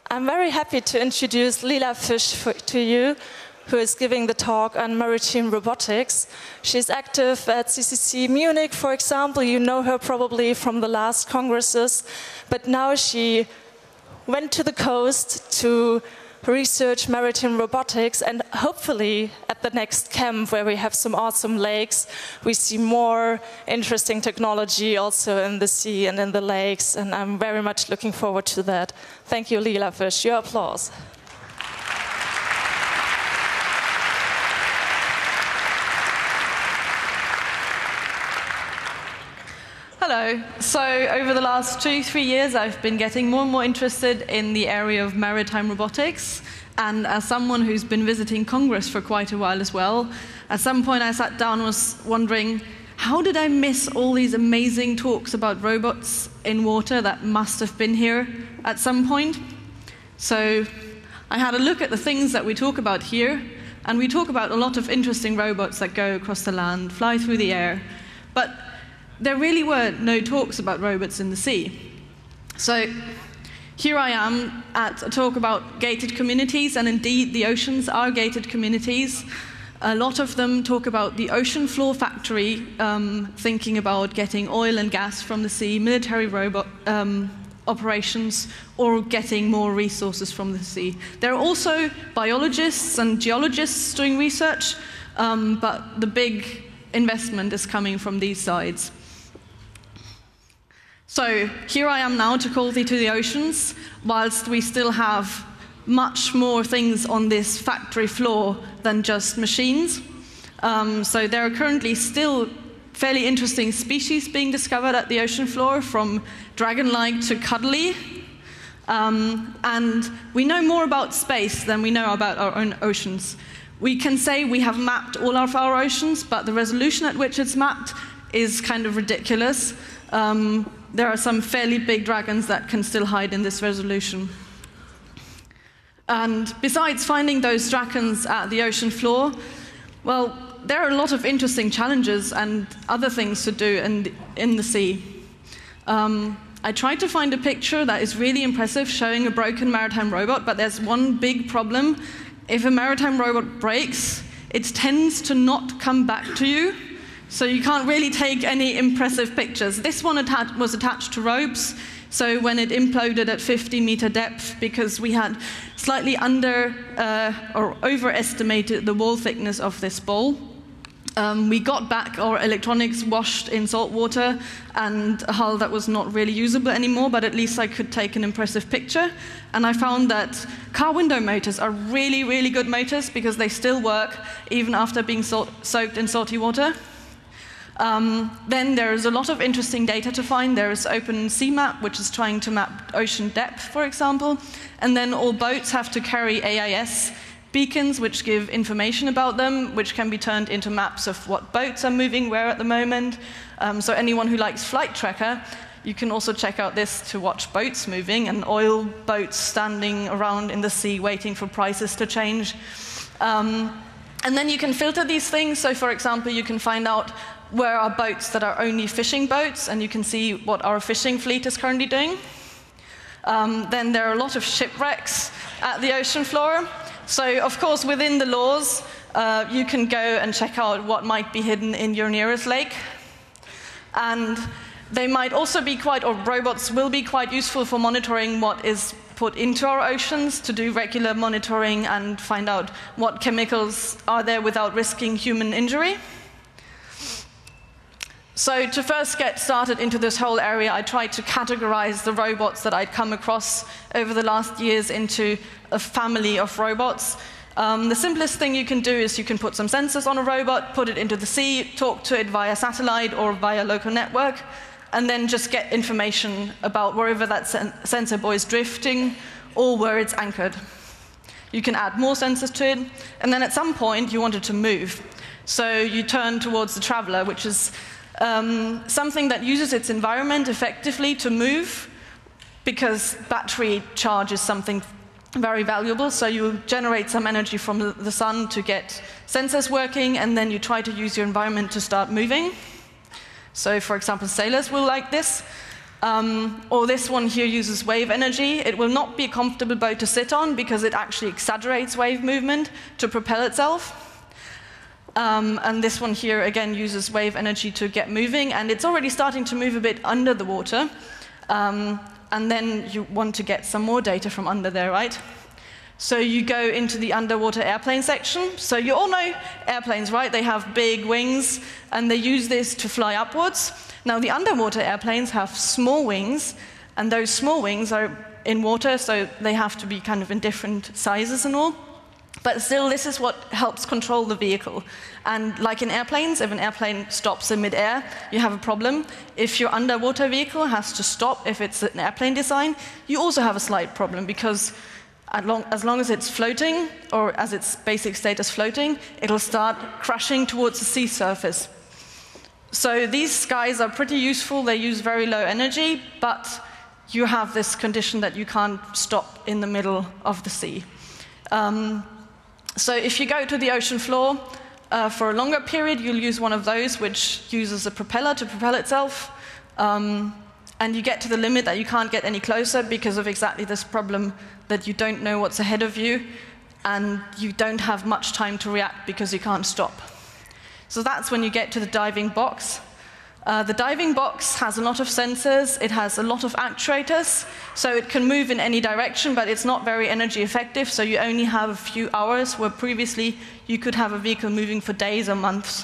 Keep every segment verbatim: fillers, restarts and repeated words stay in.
I'm very happy to introduce Lila Fisch for, to you, who is giving the talk on maritime robotics. She's active at C C C Munich, for example. You know her probably from the last congresses, but now she went to the coast to research maritime robotics, and hopefully at the next camp where we have some awesome lakes, we see more interesting technology also in the sea and in the lakes, and I'm very much looking forward to that. Thank you, Lila Fisch. Your applause. Hello. So over the last two, three years, I've been getting more and more interested in the area of maritime robotics. And as someone who's been visiting Congress for quite a while as well, at some point I sat down and was wondering, how did I miss all these amazing talks about robots in water that must have been here at some point? So I had a look at the things that we talk about here, and we talk about a lot of interesting robots that go across the land, fly through the air. But there really were no talks about robots in the sea. So here I am at a talk about gated communities, and indeed the oceans are gated communities. A lot of them talk about the ocean floor factory, um, thinking about getting oil and gas from the sea, military robot um, operations, or getting more resources from the sea. There are also biologists and geologists doing research, um, but the big investment is coming from these sides. So here I am now to call thee to the oceans, whilst we still have much more things on this factory floor than just machines. Um, so there are currently still fairly interesting species being discovered at the ocean floor, from dragon-like to cuddly. Um, and we know more about space than we know about our own oceans. We can say we have mapped all of our oceans, but the resolution at which it's mapped is kind of ridiculous. Um, there are some fairly big dragons that can still hide in this resolution. And besides finding those dragons at the ocean floor, well, there are a lot of interesting challenges and other things to do in the, in the sea. Um, I tried to find a picture that is really impressive showing a broken maritime robot, but there's one big problem. If a maritime robot breaks, it tends to not come back to you. So you can't really take any impressive pictures. This one attached, was attached to ropes, so when it imploded at fifty meter depth, because we had slightly under uh, or overestimated the wall thickness of this ball, um, we got back our electronics washed in salt water and a hull that was not really usable anymore, but at least I could take an impressive picture. And I found that car window motors are really, really good motors because they still work even after being so- soaked in salty water. Um, then there is a lot of interesting data to find. There is OpenSeaMap, which is trying to map ocean depth, for example. And then all boats have to carry A I S beacons, which give information about them, which can be turned into maps of what boats are moving where at the moment. Um, so anyone who likes Flight Tracker, you can also check out this to watch boats moving and oil boats standing around in the sea waiting for prices to change. Um, and then you can filter these things. So, for example, you can find out where are boats that are only fishing boats, and you can see what our fishing fleet is currently doing. Um, then there are a lot of shipwrecks at the ocean floor. So, of course, within the laws, uh, you can go and check out what might be hidden in your nearest lake. And they might also be quite, or robots will be quite useful for monitoring what is put into our oceans, to do regular monitoring and find out what chemicals are there without risking human injury. So to first get started into this whole area, I tried to categorize the robots that I'd come across over the last years into a family of robots. Um, the simplest thing you can do is you can put some sensors on a robot, put it into the sea, talk to it via satellite or via local network, and then just get information about wherever that sen- sensor buoy is drifting or where it's anchored. You can add more sensors to it, and then at some point you want it to move. So you turn towards the traveler, which is Um, something that uses its environment effectively to move, because battery charge is something very valuable. So you generate some energy from the sun to get sensors working, and then you try to use your environment to start moving. So, for example, sailors will like this. Um, or this one here uses wave energy. It will not be a comfortable boat to sit on because it actually exaggerates wave movement to propel itself. Um, and this one here, again, uses wave energy to get moving, and it's already starting to move a bit under the water. Um, and then you want to get some more data from under there, right? So you go into the underwater airplane section. So you all know airplanes, right? They have big wings, and they use this to fly upwards. Now, the underwater airplanes have small wings, and those small wings are in water, so they have to be kind of in different sizes and all. But still, this is what helps control the vehicle. And like in airplanes, if an airplane stops in midair, you have a problem. If your underwater vehicle has to stop, if it's an airplane design, you also have a slight problem, because as long, as long as it's floating, or as its basic state is floating, it'll start crashing towards the sea surface. So these guys are pretty useful. They use very low energy, but you have this condition that you can't stop in the middle of the sea. Um, so if you go to the ocean floor uh, for a longer period, you'll use one of those, which uses a propeller to propel itself. Um, and you get to the limit that you can't get any closer because of exactly this problem that you don't know what's ahead of you, and you don't have much time to react because you can't stop. So that's when you get to the diving box. Uh, the diving box has a lot of sensors, it has a lot of actuators, so it can move in any direction, but it's not very energy effective, so you only have a few hours, where previously you could have a vehicle moving for days or months.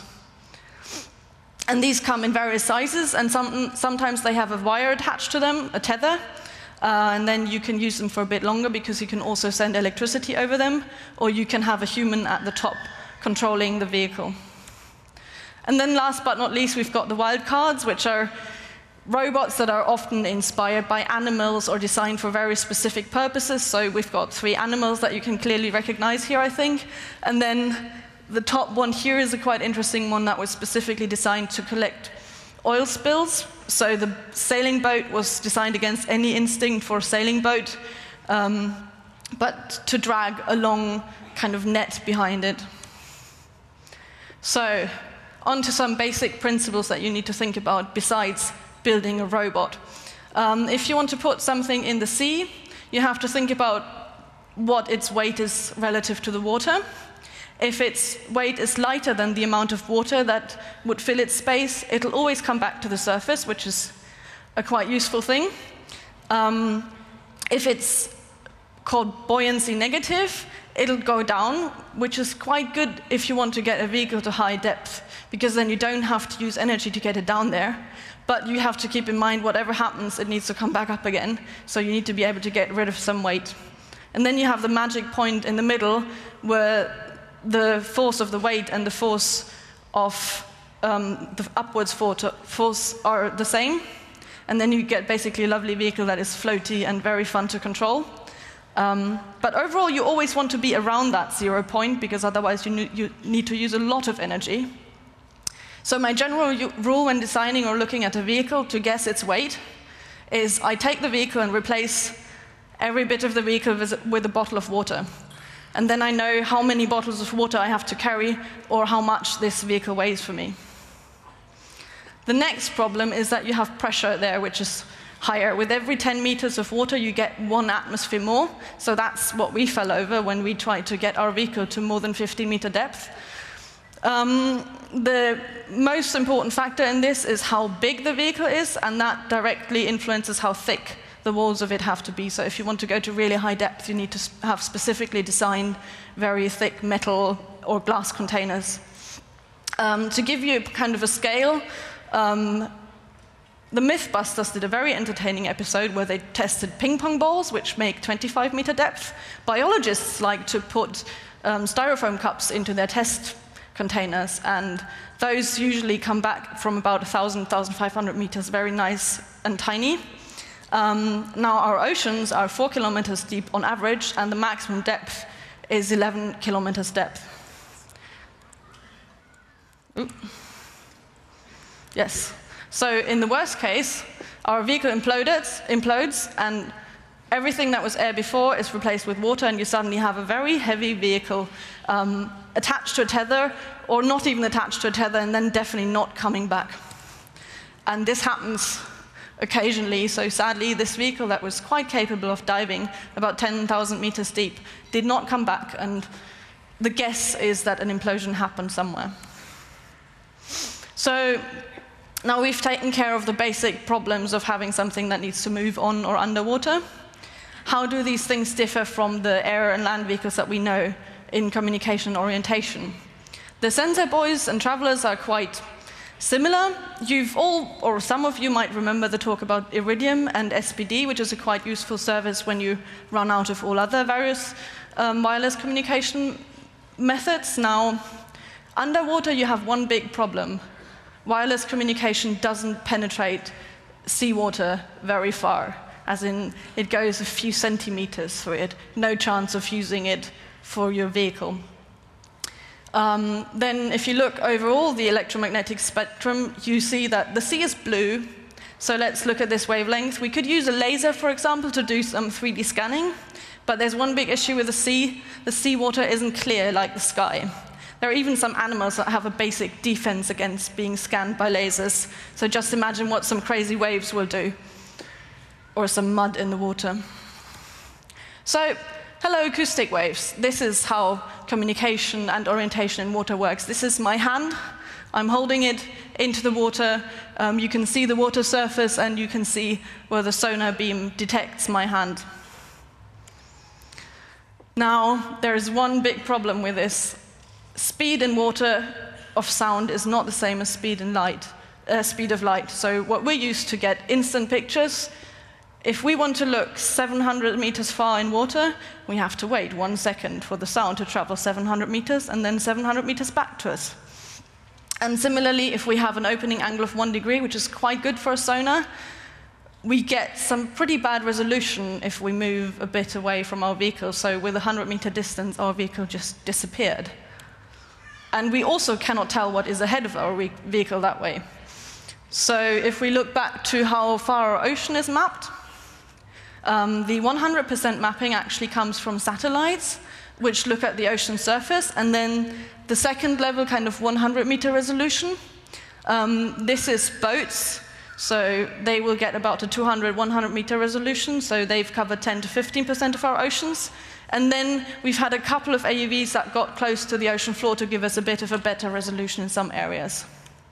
And these come in various sizes, and some, sometimes they have a wire attached to them, a tether, uh, and then you can use them for a bit longer because you can also send electricity over them, or you can have a human at the top controlling the vehicle. And then last but not least, we've got the wildcards, which are robots that are often inspired by animals or designed for very specific purposes. So we've got three animals that you can clearly recognize here, I think. And then the top one here is a quite interesting one that was specifically designed to collect oil spills. So the sailing boat was designed against any instinct for a sailing boat, um, but to drag a long kind of net behind it. So on to some basic principles that you need to think about besides building a robot. Um, if you want to put something in the sea, you have to think about what its weight is relative to the water. If its weight is lighter than the amount of water that would fill its space, it'll always come back to the surface, which is a quite useful thing. Um, if it's called buoyancy negative, it'll go down, which is quite good if you want to get a vehicle to high depth, because then you don't have to use energy to get it down there. But you have to keep in mind, whatever happens, it needs to come back up again. So you need to be able to get rid of some weight. And then you have the magic point in the middle, where the force of the weight and the force of um, the upwards force are the same. And then you get basically a lovely vehicle that is floaty and very fun to control. Um, but overall, you always want to be around that zero point, because otherwise you, you need to use a lot of energy. So my general rule when designing or looking at a vehicle to guess its weight is I take the vehicle and replace every bit of the vehicle with a bottle of water. And then I know how many bottles of water I have to carry, or how much this vehicle weighs for me. The next problem is that you have pressure there, which is higher. With every ten meters of water, you get one atmosphere more. So that's what we fell over when we tried to get our vehicle to more than fifty meter depth. Um, the most important factor in this is how big the vehicle is, and that directly influences how thick the walls of it have to be. So if you want to go to really high depth, you need to have specifically designed very thick metal or glass containers. Um, to give you kind of a scale, um, the Mythbusters did a very entertaining episode where they tested ping pong balls, which make twenty-five meter depth. Biologists like to put um, styrofoam cups into their test containers, and those usually come back from about one thousand, one thousand five hundred meters, very nice and tiny. Um, now our oceans are four kilometers deep on average, and the maximum depth is eleven kilometers depth. Ooh. Yes. So in the worst case, our vehicle implodes, implodes, and everything that was air before is replaced with water, and you suddenly have a very heavy vehicle um, attached to a tether, or not even attached to a tether, and then definitely not coming back. And this happens occasionally. So sadly, this vehicle that was quite capable of diving about ten thousand meters deep did not come back, and the guess is that an implosion happened somewhere. So now we've taken care of the basic problems of having something that needs to move on or underwater. How do these things differ from the air and land vehicles that we know in communication and orientation? The sensor buoys and travelers are quite similar. You've all, or some of you might remember the talk about Iridium and S P D, which is a quite useful service when you run out of all other various um, wireless communication methods. Now, underwater you have one big problem. Wireless communication doesn't penetrate seawater very far, as in it goes a few centimeters through it. No chance of using it for your vehicle. Um, then if you look overall the electromagnetic spectrum, you see that the sea is blue. So let's look at this wavelength. We could use a laser, for example, to do some three D scanning, but there's one big issue with the sea. The seawater isn't clear like the sky. There are even some animals that have a basic defense against being scanned by lasers. So just imagine what some crazy waves will do, or some mud in the water. So, hello, acoustic waves. This is how communication and orientation in water works. This is my hand. I'm holding it into the water. Um, you can see the water surface, and you can see where the sonar beam detects my hand. Now, there is one big problem with this. Speed in water of sound is not the same as speed in light, uh, speed of light. So what we're used to get instant pictures. If we want to look seven hundred meters far in water, we have to wait one second for the sound to travel seven hundred meters and then seven hundred meters back to us. And similarly, if we have an opening angle of one degree, which is quite good for a sonar, we get some pretty bad resolution if we move a bit away from our vehicle. So with a one hundred meter distance, our vehicle just disappeared. And we also cannot tell what is ahead of our vehicle that way. So if we look back to how far our ocean is mapped, um, the one hundred percent mapping actually comes from satellites, which look at the ocean surface, and then the second level, kind of one hundred meter resolution. Um, this is boats, so they will get about a two hundred, one hundred meter resolution, so they've covered ten to fifteen percent of our oceans. And then we've had a couple of A U Vs that got close to the ocean floor to give us a bit of a better resolution in some areas.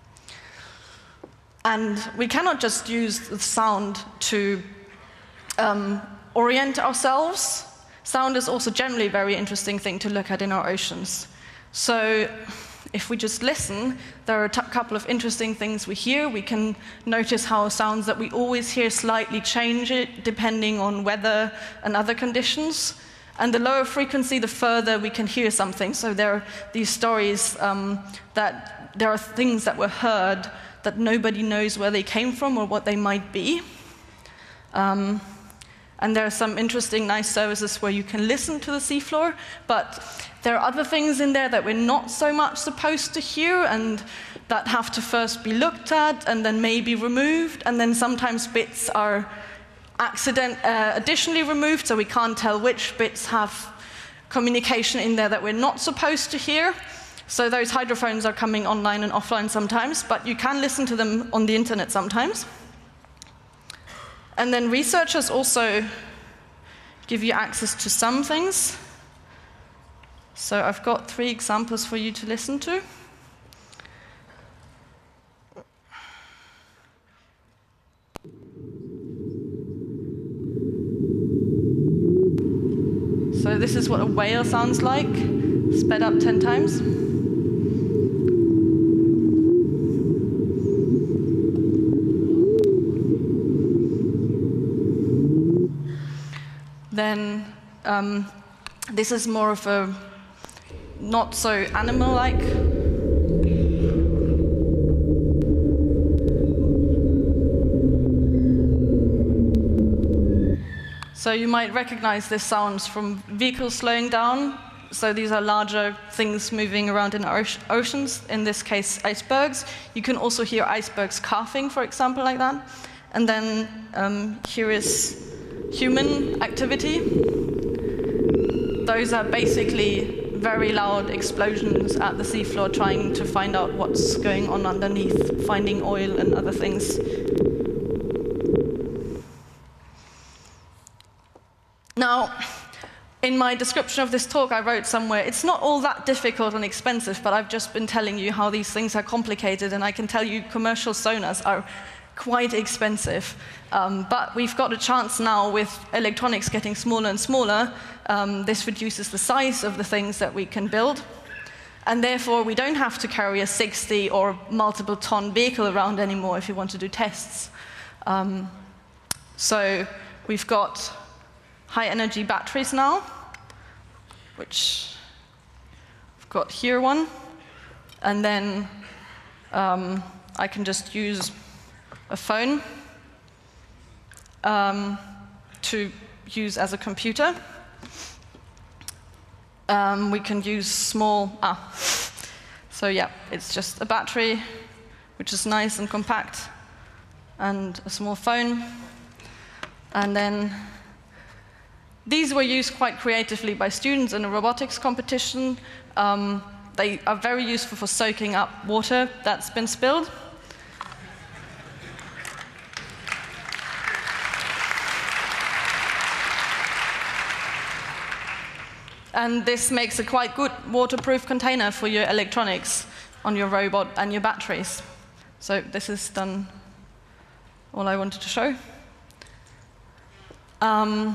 And we cannot just use the sound to um, orient ourselves. Sound is also generally a very interesting thing to look at in our oceans. So if we just listen, there are a couple of interesting things we hear. We can notice how sounds that we always hear slightly change it depending on weather and other conditions. And the lower frequency, the further we can hear something. So there are these stories um, that there are things that were heard that nobody knows where they came from or what they might be. Um, and there are some interesting, nice services where you can listen to the seafloor, but there are other things in there that we're not so much supposed to hear, and that have to first be looked at and then maybe removed, and then sometimes bits are accident, uh, additionally removed, so we can't tell which bits have communication in there that we're not supposed to hear. So those hydrophones are coming online and offline sometimes, but you can listen to them on the internet sometimes. And then researchers also give you access to some things. So I've got three examples for you to listen to. So this is what a whale sounds like, sped up ten times. Then um, this is more of a not so animal-like. So you might recognize this sounds from vehicles slowing down. So these are larger things moving around in our oceans, in this case icebergs. You can also hear icebergs coughing, for example, like that. And then um, here is human activity. Those are basically very loud explosions at the seafloor, trying to find out what's going on underneath, finding oil and other things. Now, in my description of this talk, I wrote somewhere, it's not all that difficult and expensive, but I've just been telling you how these things are complicated, and I can tell you commercial sonars are quite expensive. Um, but we've got a chance now with electronics getting smaller and smaller. Um, this reduces the size of the things that we can build. And therefore, we don't have to carry a sixty or multiple ton vehicle around anymore if you want to do tests. Um, so we've got high energy batteries now, which I've got here one. And then um, I can just use a phone um, to use as a computer. Um, we can use small, ah, so yeah, it's just a battery, which is nice and compact, and a small phone. And then these were used quite creatively by students in a robotics competition. Um, they are very useful for soaking up water that's been spilled. And this makes a quite good waterproof container for your electronics on your robot and your batteries. So this is done all I wanted to show. Um,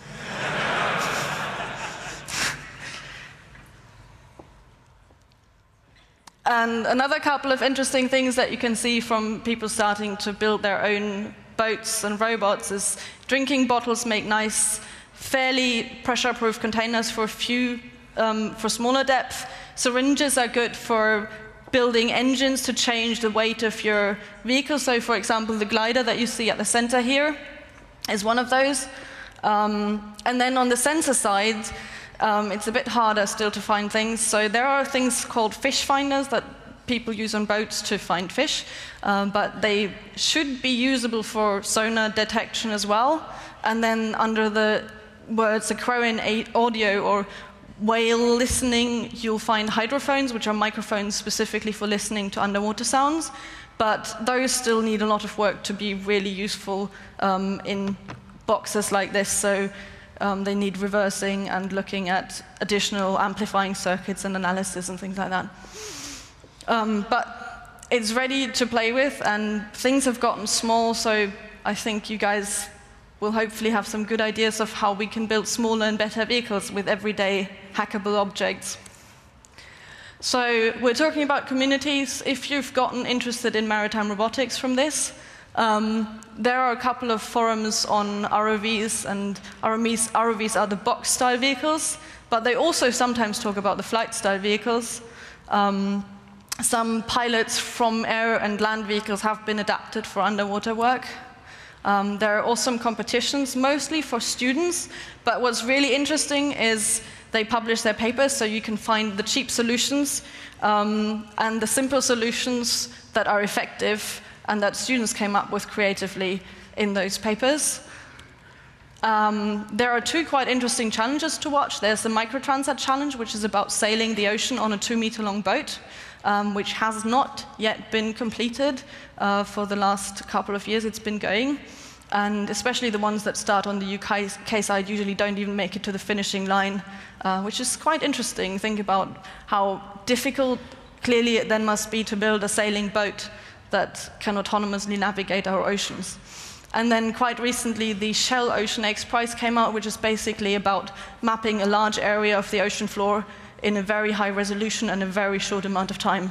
and another couple of interesting things that you can see from people starting to build their own boats and robots is drinking bottles make nice, fairly pressure-proof containers for a few, um, for smaller depth. Syringes are good for building engines to change the weight of your vehicle. So, for example, the glider that you see at the center here is one of those. Um, and then on the sensor side, um, it's a bit harder still to find things. So there are things called fish finders that people use on boats to find fish, um, but they should be usable for sonar detection as well. And then under the words aquarium audio or whale listening, you'll find hydrophones, which are microphones specifically for listening to underwater sounds. But those still need a lot of work to be really useful um, in boxes like this. So um, they need reversing and looking at additional amplifying circuits and analysis and things like that. Um, but it's ready to play with, and things have gotten small, so I think you guys we'll hopefully have some good ideas of how we can build smaller and better vehicles with everyday hackable objects. So we're talking about communities. If you've gotten interested in maritime robotics from this, um, there are a couple of forums on R O Vs, and R O Vs, R O Vs are the box-style vehicles, but they also sometimes talk about the flight-style vehicles. Um, some pilots from air and land vehicles have been adapted for underwater work. Um, there are awesome competitions, mostly for students, but what's really interesting is they publish their papers, so you can find the cheap solutions um, and the simple solutions that are effective and that students came up with creatively in those papers. Um, there are two quite interesting challenges to watch. There's the Microtransat Challenge, which is about sailing the ocean on a two-meter-long boat, um, which has not yet been completed. Uh, for the last couple of years, it's been going. And especially the ones that start on the U K side usually don't even make it to the finishing line, uh, which is quite interesting. Think about how difficult, clearly, it then must be to build a sailing boat that can autonomously navigate our oceans. And then quite recently, the Shell Ocean X Prize came out, which is basically about mapping a large area of the ocean floor in a very high resolution and a very short amount of time.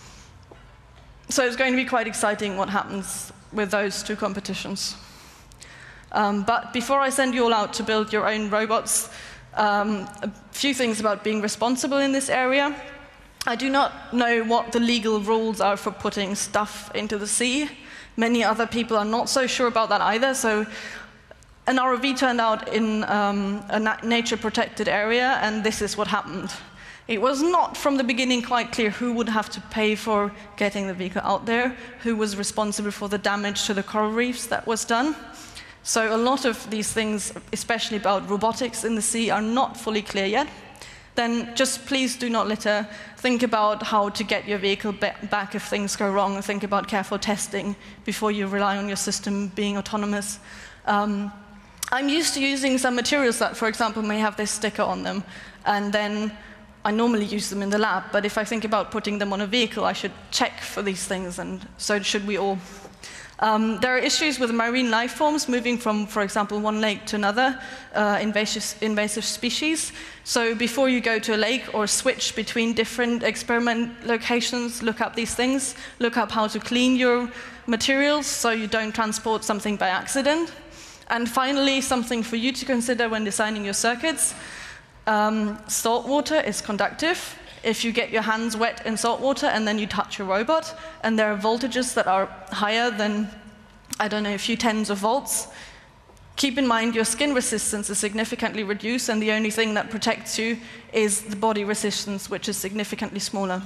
So it's going to be quite exciting what happens with those two competitions. Um, but before I send you all out to build your own robots, um, a few things about being responsible in this area. I do not know what the legal rules are for putting stuff into the sea. Many other people are not so sure about that either. So an R O V turned out in um, a na nature-protected area, and this is what happened. It was not from the beginning quite clear who would have to pay for getting the vehicle out there, who was responsible for the damage to the coral reefs that was done. So a lot of these things, especially about robotics in the sea, are not fully clear yet. Then just please do not litter. Think about how to get your vehicle back if things go wrong. Think about careful testing before you rely on your system being autonomous. Um, I'm used to using some materials that, for example, may have this sticker on them, and then I normally use them in the lab, but if I think about putting them on a vehicle, I should check for these things, and so should we all. Um, there are issues with marine life forms moving from, for example, one lake to another, uh, invasive, invasive species. So before you go to a lake or switch between different experiment locations, look up these things. Look up how to clean your materials so you don't transport something by accident. And finally, something for you to consider when designing your circuits. Um, salt water is conductive. If you get your hands wet in salt water and then you touch your robot, and there are voltages that are higher than, I don't know, a few tens of volts, keep in mind your skin resistance is significantly reduced, and the only thing that protects you is the body resistance, which is significantly smaller.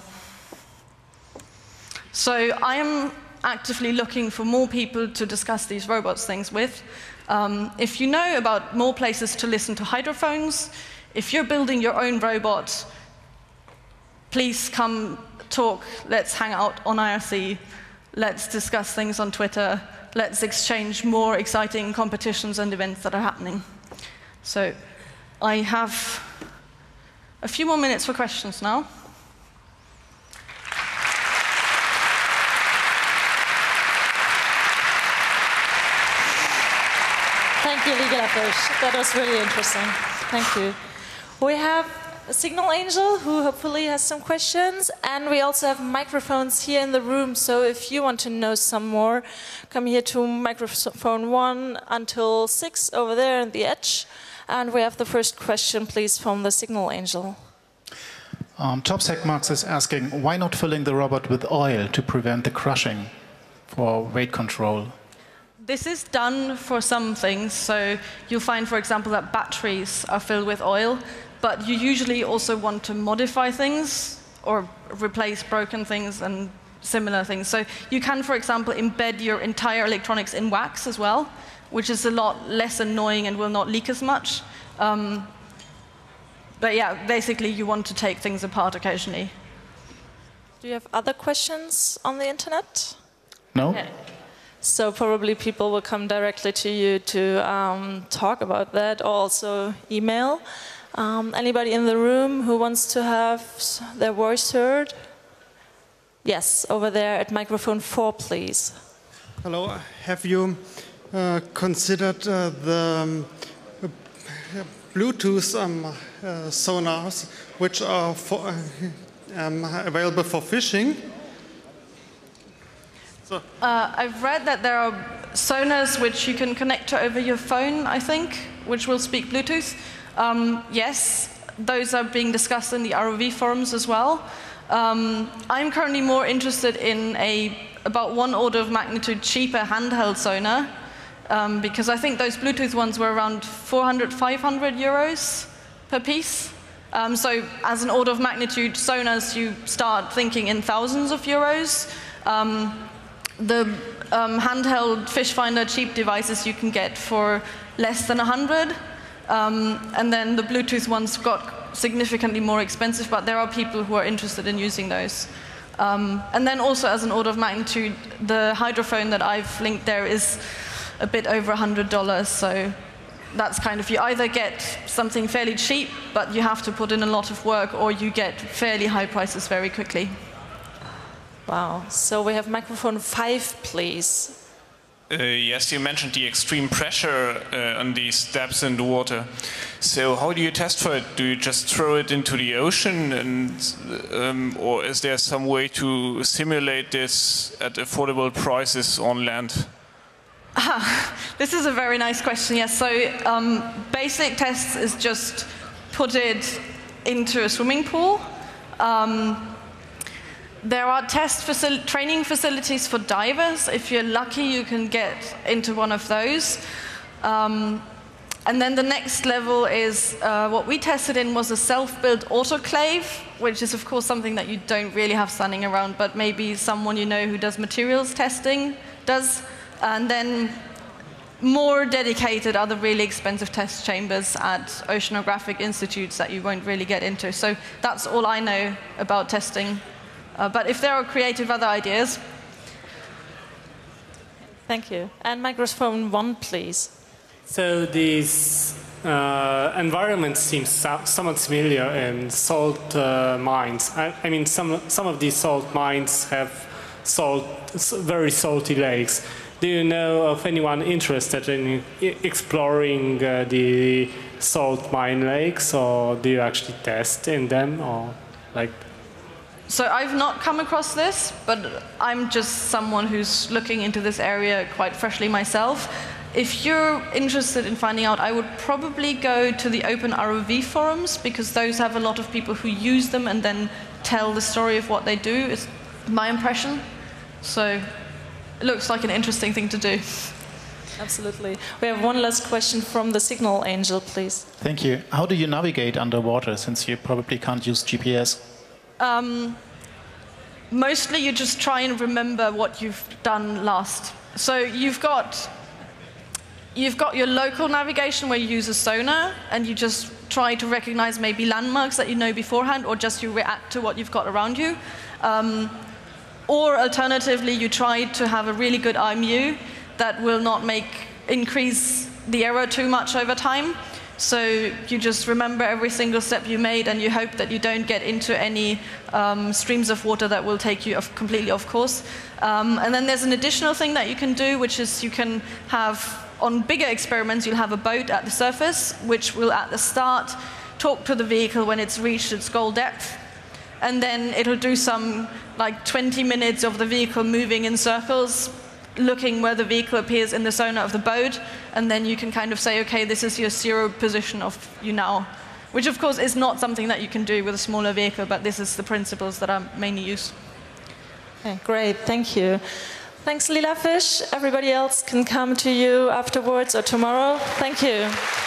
So I am actively looking for more people to discuss these robots things with. Um, if you know about more places to listen to hydrophones, if you're building your own robot, please come talk, let's hang out on I R C, let's discuss things on Twitter, let's exchange more exciting competitions and events that are happening. So I have a few more minutes for questions now. Thank you, Lila Fish. That was really interesting. Thank you. We have a Signal Angel who hopefully has some questions, and we also have microphones here in the room, so if you want to know some more, come here to microphone one until six over there on the edge. And we have the first question, please, from the Signal Angel. Um, TopSecMax is asking, why not filling the robot with oil to prevent the crushing for weight control? This is done for some things, so you'll find, for example, that batteries are filled with oil, but you usually also want to modify things or replace broken things and similar things. So you can, for example, embed your entire electronics in wax as well, which is a lot less annoying and will not leak as much. Um, but yeah, basically you want to take things apart occasionally. Do you have other questions on the internet? No? Okay. So probably people will come directly to you to um, talk about that, or also email. Um, anybody in the room who wants to have their voice heard? Yes, over there at microphone four, please. Hello. Have you uh, considered uh, the um, uh, Bluetooth um, uh, sonars, which are for, uh, um, available for fishing? So. Uh, I've read that there are sonars which you can connect to over your phone, I think, which will speak Bluetooth. Um, yes, those are being discussed in the R O V forums as well. Um, I'm currently more interested in a about one order of magnitude cheaper handheld sonar, um, because I think those Bluetooth ones were around four hundred, five hundred euros per piece. Um, so as an order of magnitude sonars, you start thinking in thousands of euros. Um, the um, handheld fish finder cheap devices you can get for less than one hundred. Um, and then the Bluetooth ones got significantly more expensive, but there are people who are interested in using those. Um, and then also as an order of magnitude, the hydrophone that I've linked there is a bit over one hundred dollars, so that's kind of, you either get something fairly cheap, but you have to put in a lot of work, or you get fairly high prices very quickly. Wow, so we have microphone five, please. Uh, yes, you mentioned the extreme pressure uh, on these depths in the water. So how do you test for it? Do you just throw it into the ocean, and, um, or is there some way to simulate this at affordable prices on land? Ah, this is a very nice question, yes. So um, basic tests is just put it into a swimming pool. Um, There are test facil- training facilities for divers. If you're lucky, you can get into one of those. Um, and then the next level is, uh, what we tested in was a self-built autoclave, which is of course something that you don't really have standing around, but maybe someone you know who does materials testing does. And then more dedicated are the really expensive test chambers at oceanographic institutes that you won't really get into. So that's all I know about testing. Uh, but if there are creative other ideas. Thank you. And microphone one, please. So this uh, environment seems so, somewhat familiar in salt uh, mines. I, I mean, some some of these salt mines have salt, very salty lakes. Do you know of anyone interested in exploring uh, the salt mine lakes, or do you actually test in them, or like? So I've not come across this, but I'm just someone who's looking into this area quite freshly myself. If you're interested in finding out, I would probably go to the Open R O V forums, because those have a lot of people who use them and then tell the story of what they do, is my impression. So it looks like an interesting thing to do. Absolutely. We have one last question from the Signal Angel, please. Thank you. How do you navigate underwater, since you probably can't use G P S? Um, mostly you just try and remember what you've done last. So you've got, you've got your local navigation where you use a sonar, and you just try to recognize maybe landmarks that you know beforehand, or just you react to what you've got around you. Um, or alternatively, you try to have a really good I M U that will not make increase the error too much over time. So you just remember every single step you made, and you hope that you don't get into any um, streams of water that will take you off, completely off course. Um, and then there's an additional thing that you can do, which is you can have, on bigger experiments, you'll have a boat at the surface, which will at the start talk to the vehicle when it's reached its goal depth. And then it'll do some like twenty minutes of the vehicle moving in circles, looking where the vehicle appears in the sonar of the boat, and then you can kind of say, okay, this is your zero position of you now, which of course is not something that you can do with a smaller vehicle, but this is the principles that are mainly used. Okay, great, thank you. Thanks, Lila Fish. Everybody else can come to you afterwards or tomorrow. Thank you.